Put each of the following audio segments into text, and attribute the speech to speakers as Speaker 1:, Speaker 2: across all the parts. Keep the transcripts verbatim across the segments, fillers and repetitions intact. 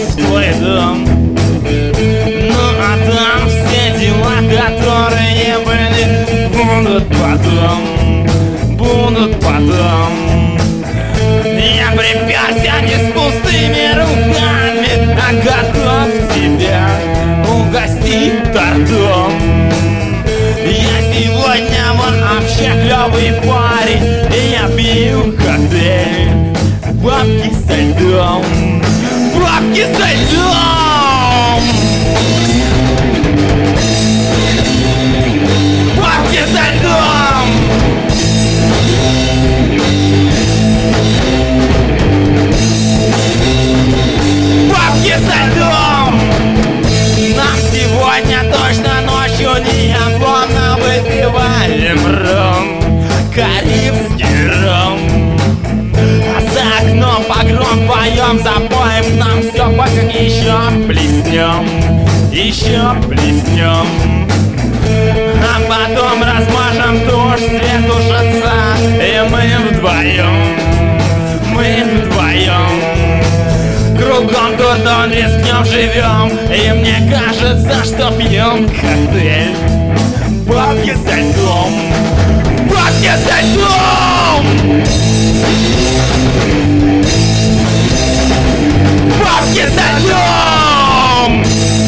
Speaker 1: в твой дом. Ну а там все дела, которые были, будут потом, будут потом. Я приперся не с пустыми руками, а готов тебя угостить тортом. Я сегодня вообще клёвый парень, и я пью коктейль бабки со льдом, бабки со льдом, бабки со льдом. Бабки со льдом. Нам сегодня точно ночью неопомно выпиваем ром, карибский ром. А за окном погром поем, запоем, нам все пофиг, еще плеснем, еще плеснем. А потом размажем тушь, свет ужаса, и мы вдвоем, мы вдвоем. Кругом дурдом, рискнем, живем, и мне кажется, что пьем коктейль бабки со льдом, бабки со льдом, бабки со льдом.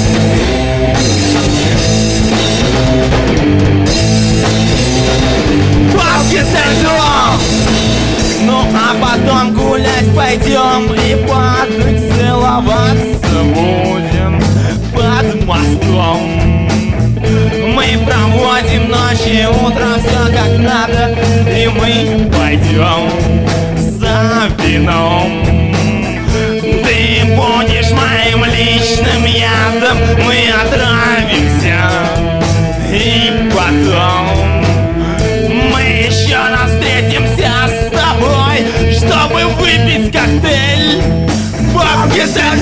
Speaker 1: Бабки со льдом. Ну а потом гулять пойдем и падать, целоваться будем под мостом. Мы проводим ночи, утро, все как надо, и мы пойдем за вином. Ты будешь моим личным ядом, мы отравимся, и потом мы еще раз встретимся с тобой, чтобы выпить коктейль бабки со